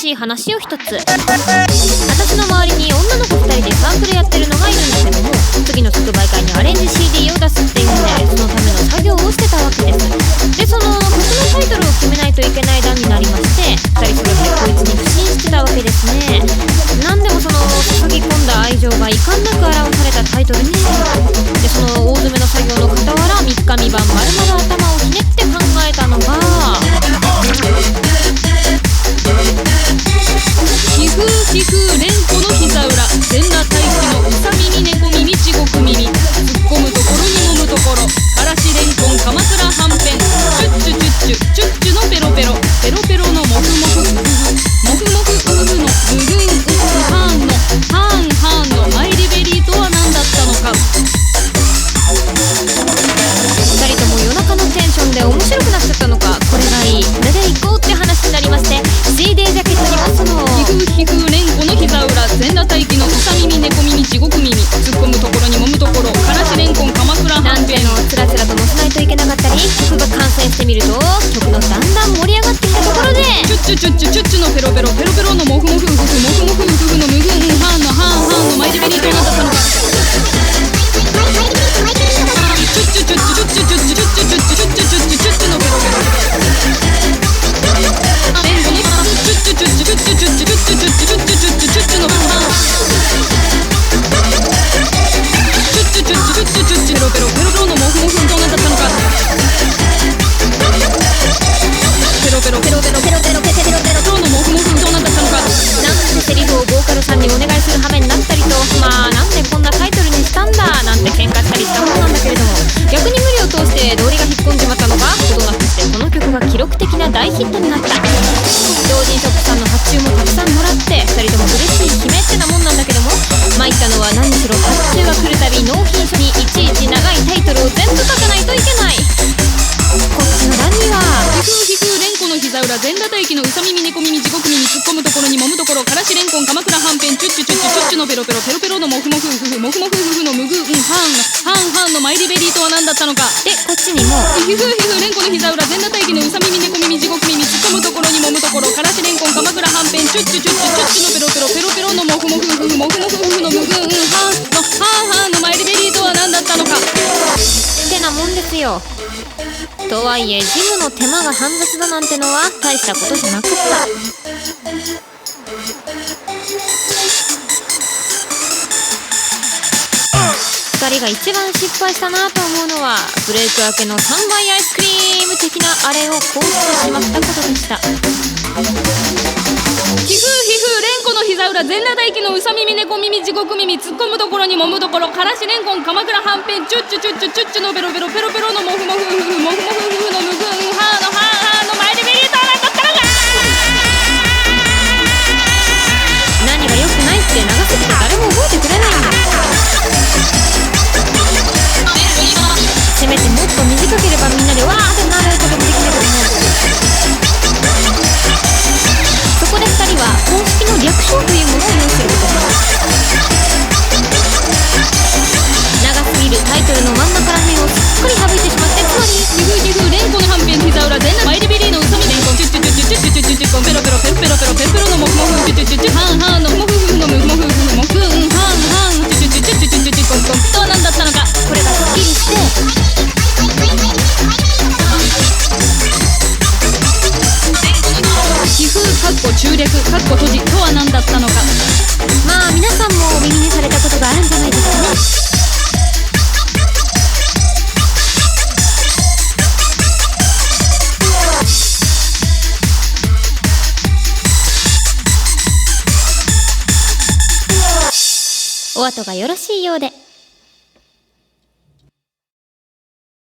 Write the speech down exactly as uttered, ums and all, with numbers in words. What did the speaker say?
しい話を一つ。私の周りに女の子ふたりでサークルやってるのがいるんですけども、次の即売会にアレンジ シーディー を出すっていうんで、そのための作業をしてたわけです。でその曲のタイトルを決めないといけない段になりまして、ふたりそれぞれこいつに不信してたわけですね。なんでもその注ぎ込んだ愛情が遺憾なく表されたタイトルにしたいと。でその大詰めの作業の傍らみっかみばんまるまる頭をひねって考えたのが、ひふーひふーれんこの膝裏、全裸待機のうさ耳猫耳地獄耳、突っ込むところに揉むところ、からしれんこん鎌倉はんぺん、チュッチュチュッチュチュッチュのペロペロ、ペロペロのモフモフウフモフモフウフのムグンウフハーンのハーンハーンのマイリベリーとは何だったのか。ふたりとも夜中のテンションで面白くなっちゃったのか、これがいい、これで行こうって話になりまして、 シーディー ジャケットにはそのひふひふれんこの膝裏、全裸待機のうさ耳猫耳地獄耳、突っ込むところに揉むところ、からしれんこん鎌倉はんぺんのつらつらと乗せないといけなかったり、曲が完成してみると曲のだんだん盛り上がってきたところで、チュッチュチュッチュチュッチュのペロペロ、ペロペロのモフモフウフモフモフウフのムグンハーンのハーンハーンのマイリベリーと何だったのか。チュッチュチュッチュチュッチュチュッチュチュッチュチュッチュチュッチュチュッチュチュッチュチュッチュチュッチュチュッチュのペロペロ、チュッチュチュッチュチュッチュチュッチュチュッチュチュッチュのムグンハーンのハーンハーンのマイリベリーとは何だったのか。ペロペロペロペロペロペロペロペロペロのモフモフどうなったのか。なんてセリフをボーカルさんにお願いする羽目になったりと、まあなんでこんなタイトルにしたんだなんて喧嘩したりしたものなんだけれども、逆に無理を通して道理が引っ込んじまったのか、ことなくしてこの曲が記録的な大ヒットになった。同人ショップさんの発注もたくさんもらって、ふたりとも嬉しい悲鳴ってなもんなんだけども、参ったのは何しろ発注が来るたび納品書にいちいち長いタイトルを全部書かないといけない。こっちの欄にはひふーひふーれんこの膝裏、全裸待機のうさ耳猫耳地獄耳、突っ込むところに揉むところ、からしれんこん鎌倉はんぺん、チュッチュチュッチュチュッチュのペロペロ、ペロペロのモフモフウフモフモフウフのムグンハーンハーンハーンのマイリベリーとは何だったのか。でこっちにもひふーひふーれんこの膝裏、全裸待機のうさ耳猫耳地獄耳、突っ込むところに揉むところ、からしれんこん鎌倉はんぺん、チュッチュチュッチュチュッチュのペロペロ、ペロペロのモフモフウフモフモフウフのムグンハーンのハーンハーンのマイリベリーとは何だったのかってなもんですよ。とはいえジムの手間が煩雑だなんてのは大したことじゃなかった。ふたりが一番失敗したなと思うのは、ブレイク明けのさんばいアイスクリーム的なあれをこうしてしまったことでした。ひふーひふーれんこの膝裏、全裸待機のうさ耳猫耳地獄耳、突っ込むところに揉むところ、からしれんこん鎌倉はんぺん、チュッチュチュッチュチュッチュのペロペロ、ペロペロのモフモフウフモフモフウフのムグンハーのハーハーのマイリベリーとは何だったのか。何が良くないって長すぎて誰も覚えてくれないんだ。せめてもっと短ければみんなでわーってなることもできると思う。そこでふたりは公式の略称というものを用意することに。長すぎるタイトルの真ん中ら辺をすっかり省いてしまって、つまりひふーひふーれんこのはんぺん膝裏、全裸マイリベリーのうさみれんこん、チュッチュチュッチュチュッチュチュッチュチュッチュペロペロペロペロペロペロペロのモフモフチュッチュチュッチュハンハンのモフフフのムモフフのモフンハンハンチュッチュチュッチュチュッチュチュッチュコンコンとは何だったのか。これがすっきりしてひふーかっこ中略かっこ閉じとは何だったのか。まあ皆さんも耳にされたことがあるんじゃないですかね。お後がよろしいようで。